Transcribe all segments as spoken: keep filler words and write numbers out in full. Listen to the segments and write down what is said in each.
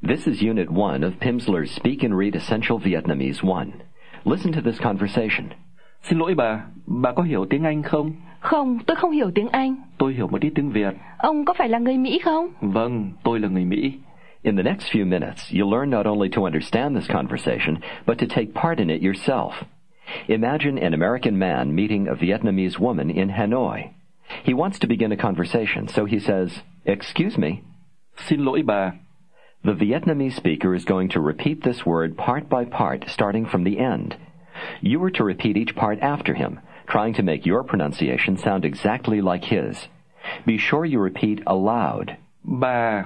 This is Unit one of Pimsleur's Speak and Read Essential Vietnamese one. Listen to this conversation. Xin lỗi bà, bà có hiểu tiếng Anh không? Không, tôi không hiểu tiếng Anh. Tôi hiểu một ít tiếng Việt. Ông có phải là người Mỹ không? Vâng, tôi là người Mỹ. In the next few minutes, you'll learn not only to understand this conversation, but to take part in it yourself. Imagine an American man meeting a Vietnamese woman in Hanoi. He wants to begin a conversation, so he says, "Excuse me." Xin lỗi bà. The Vietnamese speaker is going to repeat this word part by part, starting from the end. You are to repeat each part after him, trying to make your pronunciation sound exactly like his. Be sure you repeat aloud. Bà.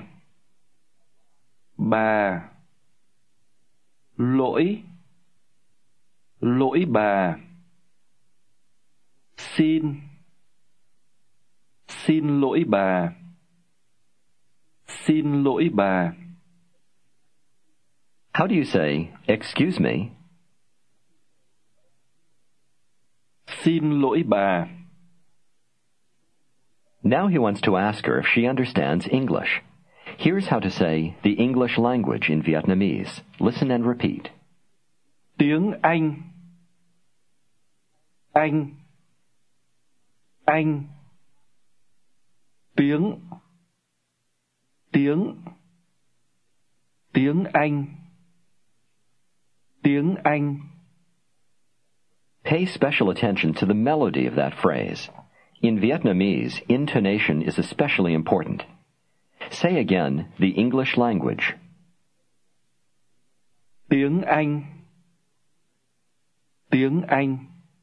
Bà. Lỗi. Lỗi bà. Xin. Xin lỗi bà. Xin lỗi bà. How do you say, "Excuse me"? Xin lỗi bà. Now he wants to ask her if she understands English. Here's how to say the English language in Vietnamese. Listen and repeat. Tiếng Anh. Anh. Anh. Tiếng. Tiếng. Tiếng Anh. Tiếng Anh. Pay special attention to the melody of that phrase. In Vietnamese, intonation is especially important. Say again the English language. Tiếng Anh. Tiếng Anh.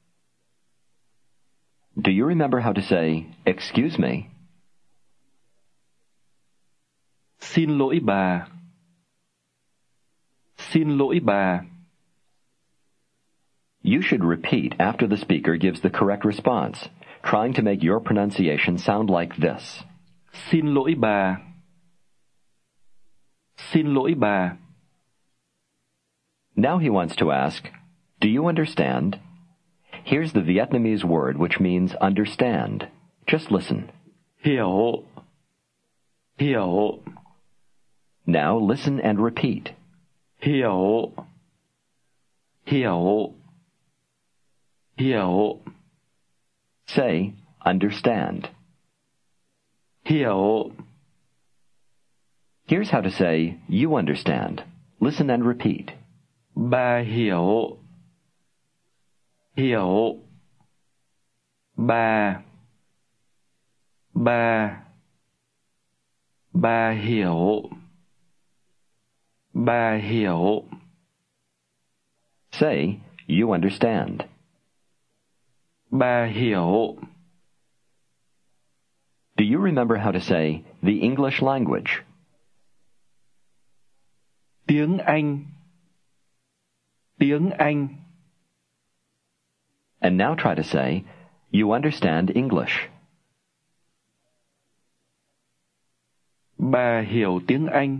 Do you remember how to say, "Excuse me"? Xin lỗi bà. Xin lỗi bà. You should repeat after the speaker gives the correct response, trying to make your pronunciation sound like this. Xin lỗi bà. Xin lỗi bà. Now he wants to ask, do you understand? Here's the Vietnamese word which means understand. Just listen. Hiểu. Hiểu. Now listen and repeat. Hiểu. Hiểu. Hiểu. Say, understand. Hiểu. Here's how to say, you understand. Listen and repeat. Bà hiểu. Hiểu. Bà. Bà. Bà hiểu. Bà hiểu. Say, you understand. Bà hiểu. Do you remember how to say the English language? Tiếng Anh. Tiếng Anh. And now try to say, you understand English. Bà hiểu tiếng Anh.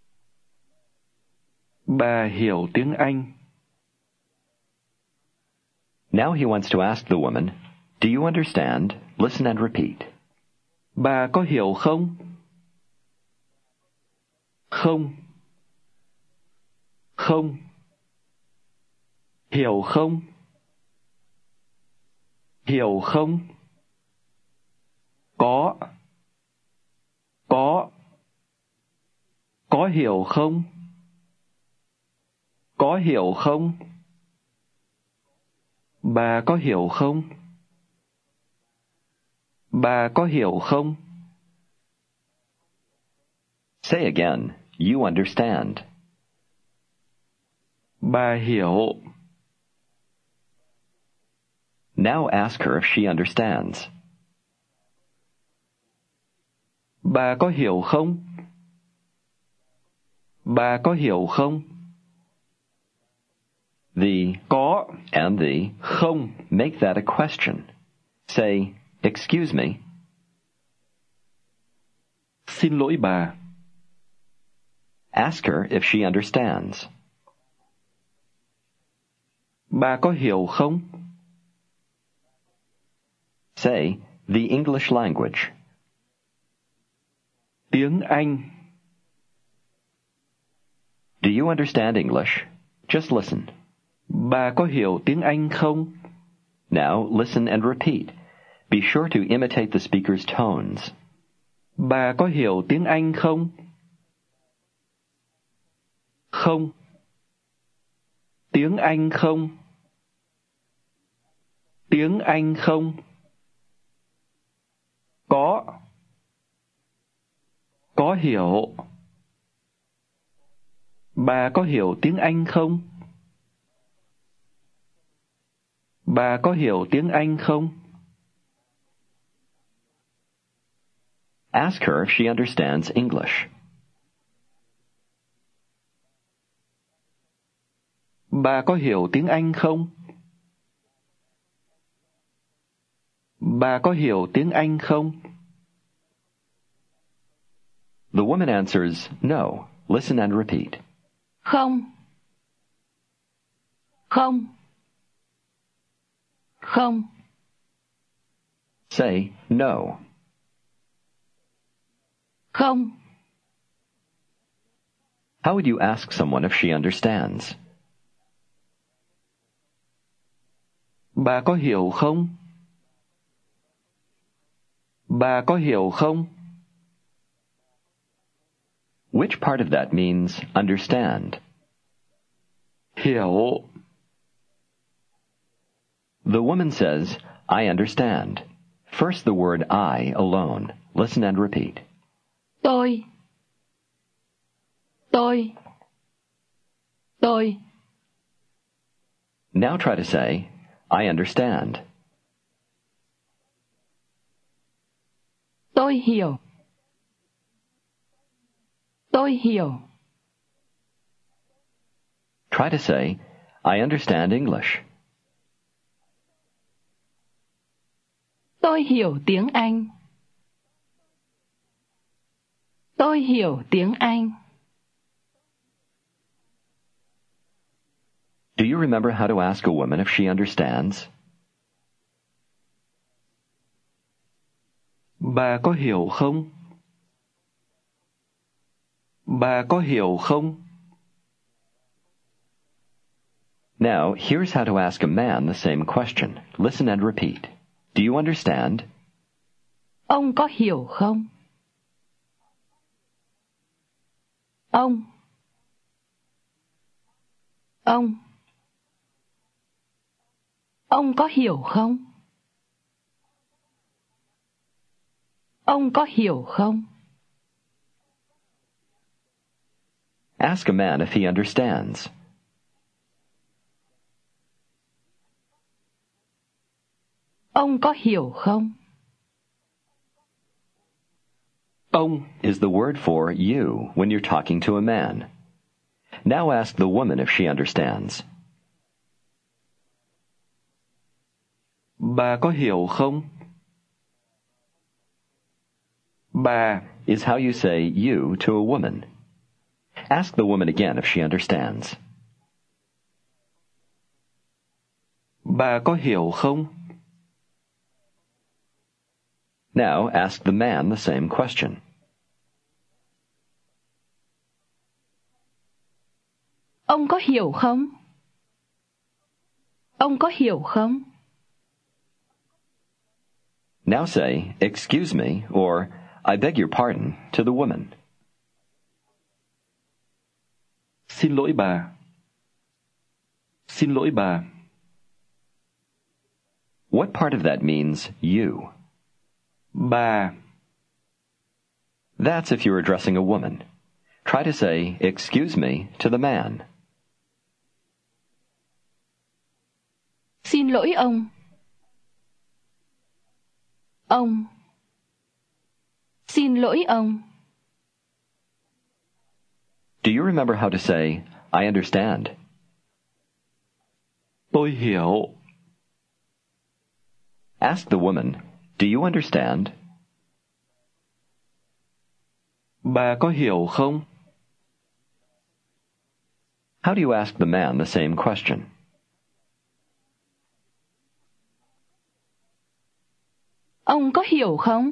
Bà hiểu tiếng Anh. Now he wants to ask the woman, do you understand? Listen and repeat. Bà có hiểu không? Không. Không. Hiểu không? Hiểu không? Có. Có. Có hiểu không? Có hiểu không? Bà có hiểu không? Bà có hiểu không? Say again, you understand. Bà hiểu. Now ask her if she understands. Bà có hiểu không? Bà có hiểu không? The có and the không make that a question. Say, excuse me. Xin lỗi bà. Ask her if she understands. Bà có hiểu không? Say, the English language. Tiếng Anh. you understand English? Just listen. Bà có hiểu tiếng Anh không? Now listen and repeat. Be sure to imitate the speaker's tones. Bà có hiểu tiếng Anh không? Không. Tiếng Anh không? Tiếng Anh không? Có. Có hiểu. Bà có hiểu tiếng Anh không? Bà có hiểu tiếng Anh không? Ask her if she understands English. Bà có hiểu tiếng Anh không? Bà có hiểu tiếng Anh không? The woman answers, no. Listen and repeat. Không. Không. Không. Say, no. Không. How would you ask someone if she understands? Bà có hiểu không? Bà có hiểu không? Which part of that means understand? Hiểu. The woman says, I understand. First the word I alone. Listen and repeat. Tôi. Tôi. Tôi. Now try to say, I understand. Tôi hiểu. Tôi hiểu. Try to say, I understand English. Tôi hiểu tiếng Anh. Tôi hiểu tiếng Anh. Do you remember how to ask a woman if she understands? Bà có hiểu không? Bà có hiểu không? Now, here's how to ask a man the same question. Listen and repeat. Do you understand? Ông có hiểu không? Ông. Ông. Ông có hiểu không? Ông có hiểu không? Ask a man if he understands. Ông có hiểu không? Ông Is the word for you when you're talking to a man. Now ask the woman if she understands. Bà có hiểu không? Bà Is how you say you to a woman. Ask the woman again if she understands. Bà có hiểu không? Now ask the man the same question. Ông có hiểu không? Ông có hiểu không? Now say, excuse me, or I beg your pardon, to the woman. Xin lỗi bà. Xin lỗi bà. What part of that means you? Bà. That's if you're addressing a woman. Try to say, excuse me, to the man. Xin lỗi ông. Ông. Xin lỗi ông. Do you remember how to say, I understand? Tôi hiểu. Ask the woman, do you understand? Bà có hiểu không? How do you ask the man the same question? Ông có hiểu không?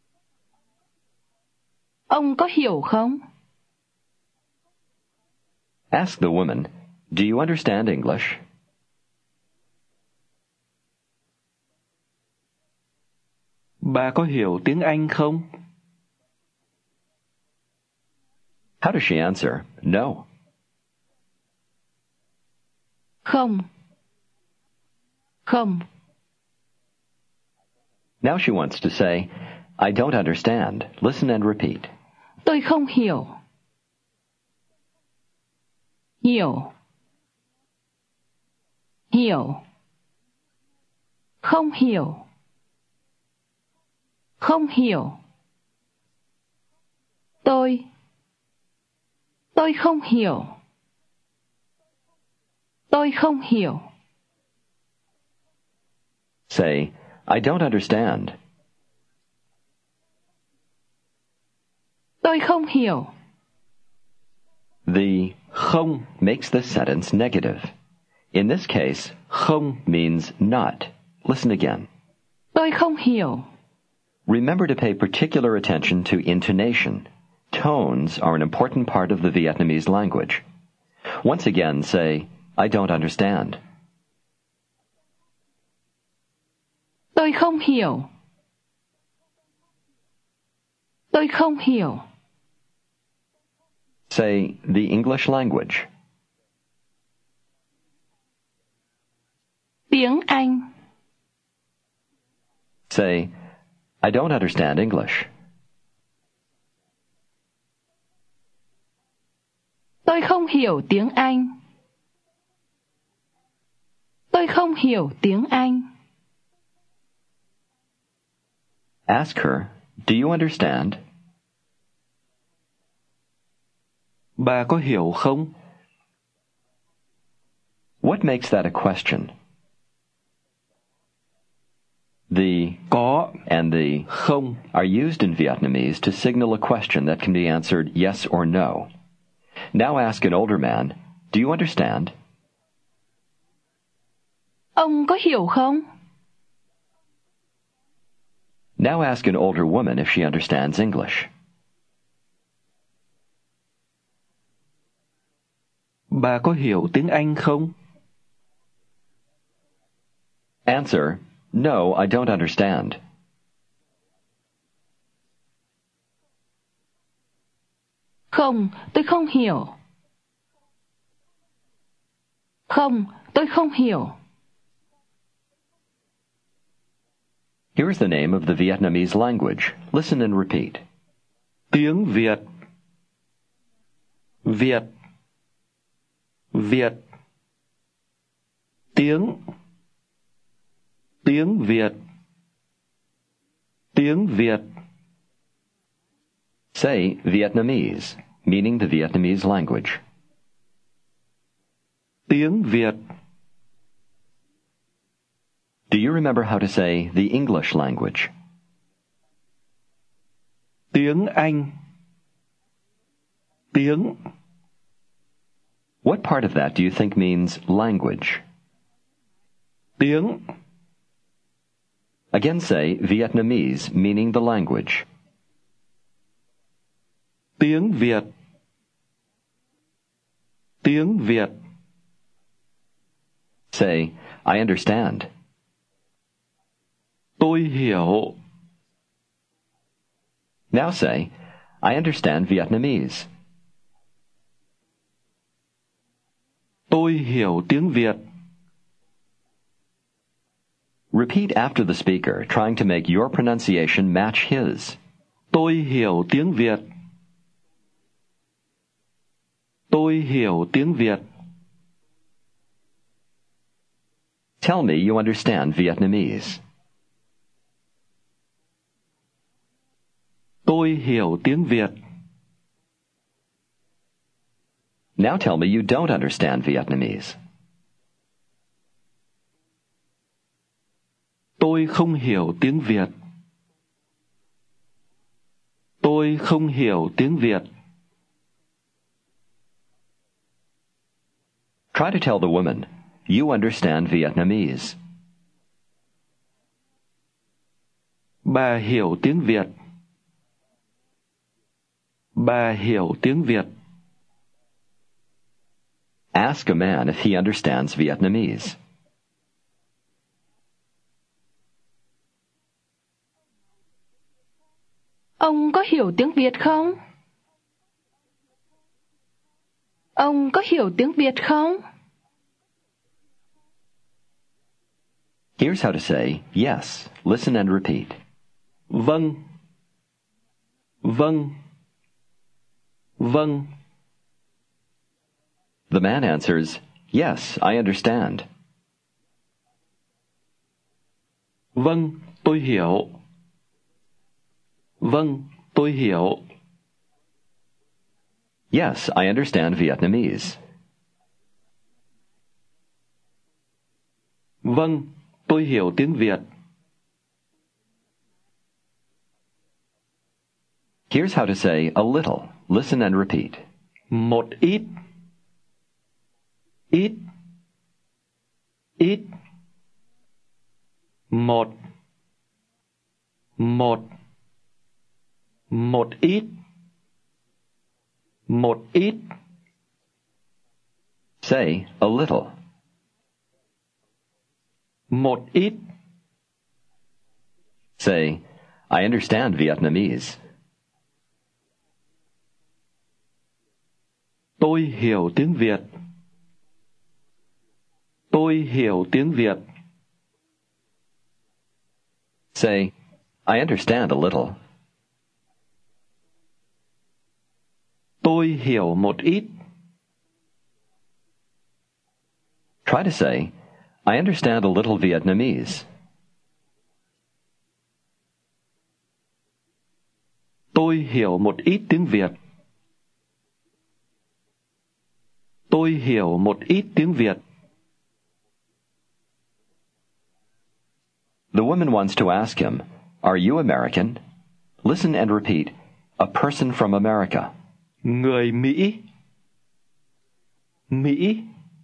Ông có hiểu không? Ask the woman, "Do you understand English?" Bà có hiểu tiếng Anh không? How does she answer? No. Không. Không. Now she wants to say, "I don't understand." Listen and repeat. Tôi không hiểu. Hiểu. Hiểu. Không hiểu. Không hiểu. Tôi. Tôi không hiểu. Tôi không hiểu. Say, "I don't understand." Tôi không hiểu. The Không, makes the sentence negative. In this case, không, means not. Listen again. Tôi không hiểu. Remember to pay particular attention to intonation. Tones are an important part of the Vietnamese language. Once again, say, "I don't understand." Tôi không hiểu. Tôi không hiểu. Say, "The English language." Tiếng Anh. Say, "I don't understand English." Tôi không hiểu tiếng Anh. Tôi không hiểu tiếng Anh. Ask her, "Do you understand?" bà có hiểu không? What makes that a question? The Có, and the không. are used in Vietnamese to signal a question that can be answered yes or no. Now ask an older man, "Do you understand?" Ông có hiểu không? Now ask an older woman if she understands English. Bà có hiểu tiếng Anh không? Answer, "No, I don't understand." Không, tôi không hiểu. Không, tôi không hiểu. Here's the name of the Vietnamese language. Listen and repeat. Tiếng Việt. Việt. Việt. Tiếng. Tiếng Việt. Tiếng Việt. Say Vietnamese, meaning the Vietnamese language. Tiếng Việt. Do you remember how to say the English language? Tiếng Anh. Tiếng. What part of that do you think means language? Tiếng. Again say Vietnamese, meaning the language. Tiếng Việt. Tiếng Việt. Say, "I understand." Tôi hiểu. Now say, "I understand Vietnamese." Tôi hiểu tiếng Việt. Repeat after the speaker, trying to make your pronunciation match his. Tôi hiểu tiếng Việt. Tôi hiểu tiếng Việt. Tell me you understand Vietnamese. Tôi hiểu tiếng Việt. Now tell me you don't understand Vietnamese. Tôi không hiểu tiếng Việt. Tôi không hiểu tiếng Việt. Try to tell the woman, "You understand Vietnamese." Bà hiểu tiếng Việt. Bà hiểu tiếng Việt. Ask a man if he understands Vietnamese. Ông có hiểu tiếng Việt không? Ông có hiểu tiếng Việt không? Here's how to say yes. Listen and repeat. Vâng. Vâng. Vâng. The man answers, yes, I understand. Vâng, tôi hiểu. Vâng, tôi hiểu. Yes, I understand Vietnamese. Vâng, tôi hiểu tiếng Việt. Here's how to say a little. Listen and repeat. Một ít. Ít. Ít. Một. Một. Một ít. Một ít. Say a little. Một ít. Say, I understand Vietnamese. Tôi hiểu tiếng Việt. Tôi hiểu tiếng Việt. Say, I understand a little. Tôi hiểu một ít. Try to say, I understand a little Vietnamese. Tôi hiểu một ít tiếng Việt. Tôi hiểu một ít tiếng Việt. The woman wants to ask him, are you American? Listen and repeat, a person from America. Người Mỹ. Mỹ.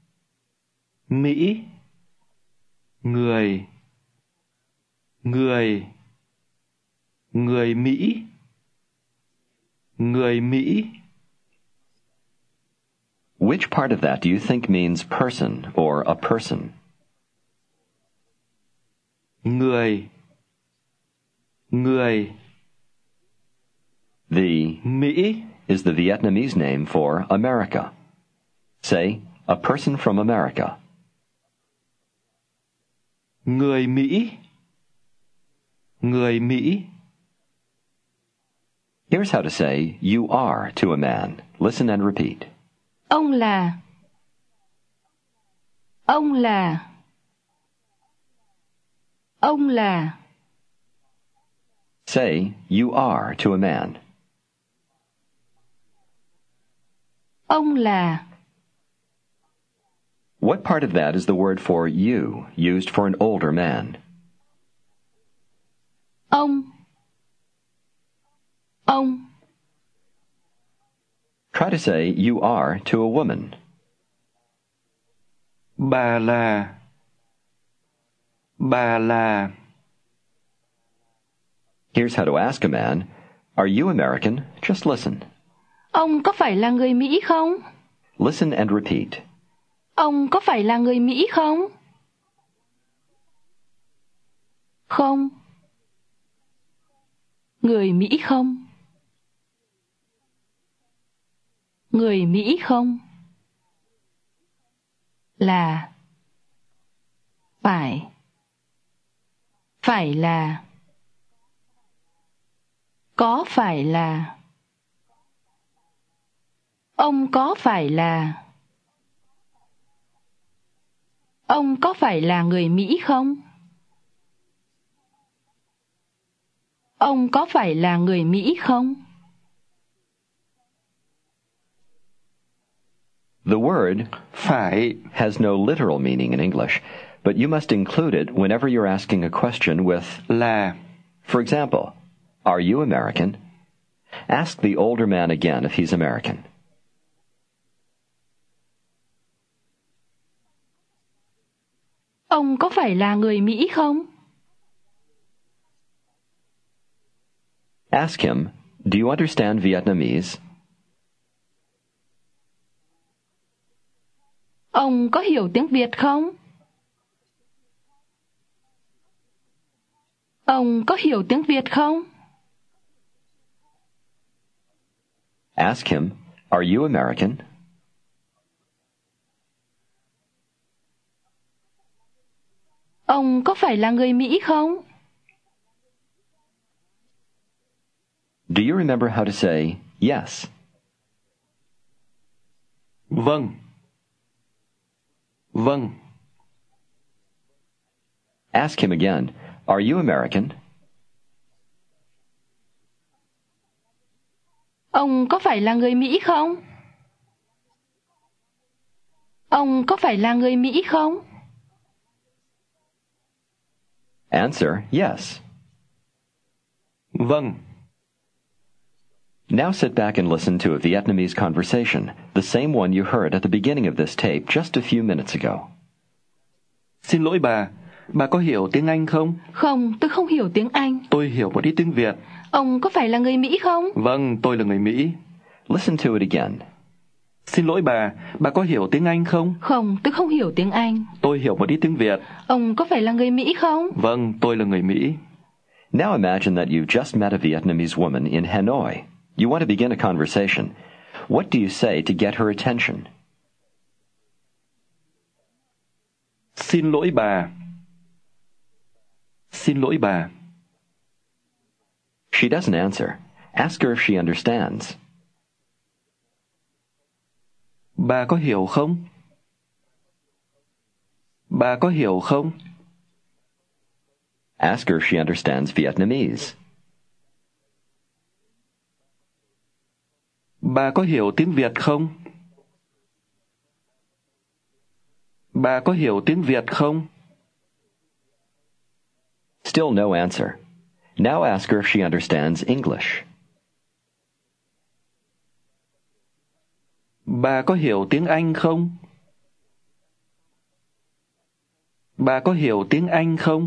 Mỹ. Người. Người. Người Mỹ. Người Mỹ. Which part of that do you think means person or a person? Người. Người. The Mỹ is the Vietnamese name for America. Say, a person from America. Người Mỹ. Người Mỹ. Here's how to say you are to a man. Listen and repeat. Ông là. Ông là. Ông là. Say you are to a man. Ông là. What part of that is the word for you, used for an older man? Ông. Ông. Try to say you are to a woman. Bà là. Bà là. Here's how to ask a man, are you American? Just listen. Ông có phải là người Mỹ không? Listen and repeat. Ông có phải là người Mỹ không? Không. Người Mỹ không? Người Mỹ không? Là. Phải. Phải là. Có phải là. Ông có phải là. Ông có phải là người Mỹ không? Ông có phải là người Mỹ không? The word Phải has no literal meaning in English, but you must include it whenever you're asking a question with, là. for example, are you American? Ask the older man again if he's American. Ông có phải là người Mỹ không? Ask him, do you understand Vietnamese? Ông có hiểu tiếng Việt không? Ông có hiểu tiếng Việt không? Ask him, are you American? Ông có phải là người Mỹ không? Do you remember how to say yes? Vâng. Vâng. Ask him again, are you American? Ông có phải là người Mỹ không? Ông có phải là người Mỹ không? Answer, yes. Vâng. Now sit back and listen to a Vietnamese conversation, the same one you heard at the beginning of this tape just a few minutes ago. Xin lỗi bà, bà có hiểu tiếng Anh không? Không, tôi không hiểu tiếng Anh. Tôi hiểu một ít tiếng Việt. Ông có phải là người Mỹ không? Vâng, tôi là người Mỹ. Listen to it again. Xin lỗi bà, bà có hiểu tiếng Anh không? Không, tôi không hiểu tiếng Anh. Tôi hiểu một ít tiếng Việt. Ông có phải là người Mỹ không? Vâng, tôi là người Mỹ. Now imagine that you've just met a Vietnamese woman in Hanoi. You want to begin a conversation. What do you say to get her attention? Xin lỗi bà. Xin lỗi bà. She doesn't answer. Ask her if she understands. Bà có hiểu không? Bà có hiểu không? Ask her if she understands Vietnamese. Bà có hiểu tiếng Việt không? Bà có hiểu tiếng Việt không? Still no answer. Now ask her if she understands English. Bà có hiểu tiếng Anh không? Bà có hiểu tiếng Anh không?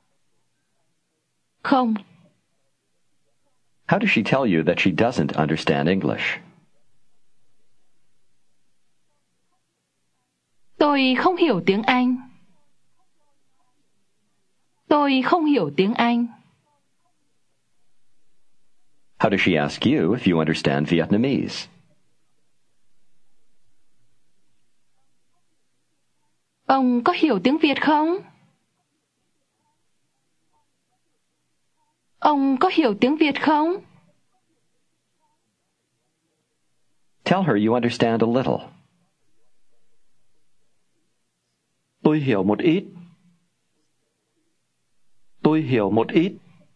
Không. How does she tell you that she doesn't understand English? Tôi không hiểu tiếng Anh. Tôi không hiểu tiếng Anh. How does she ask you if you understand Vietnamese? Ông có hiểu tiếng Việt không? Ông có hiểu tiếng Việt không? Tell her you understand a little. Tôi hiểu một ít. Tôi hiểu một ít.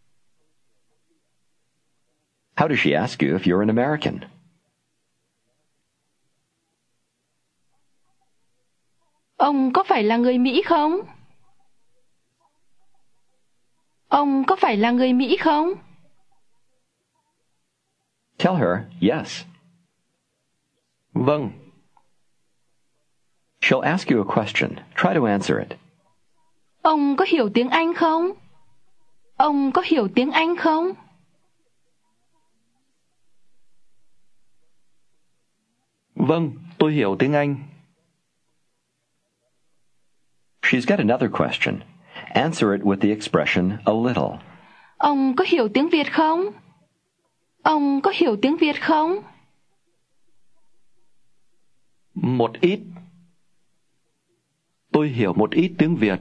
How does she ask you if you're an American? Ông có phải là người Mỹ không? Ông có phải là người Mỹ không? Tell her, yes. Vâng. She'll ask you a question. Try to answer it. Ông có hiểu tiếng Anh không? Ông có hiểu tiếng Anh không? Vâng, tôi hiểu tiếng Anh. She's got another question. Answer it with the expression a little. Ông có hiểu tiếng Việt không? Ông có hiểu tiếng Việt không? Một ít. Tôi hiểu một ít tiếng Việt.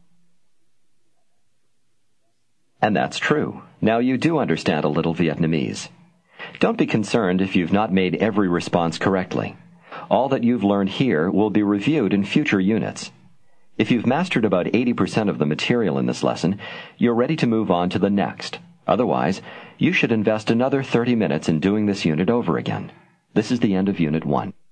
And that's true. Now you do understand a little Vietnamese. Don't be concerned if you've not made every response correctly. All that you've learned here will be reviewed in future units. If you've mastered about eighty percent of the material in this lesson, you're ready to move on to the next. Otherwise, you should invest another thirty minutes in doing this unit over again. This is the end of Unit one.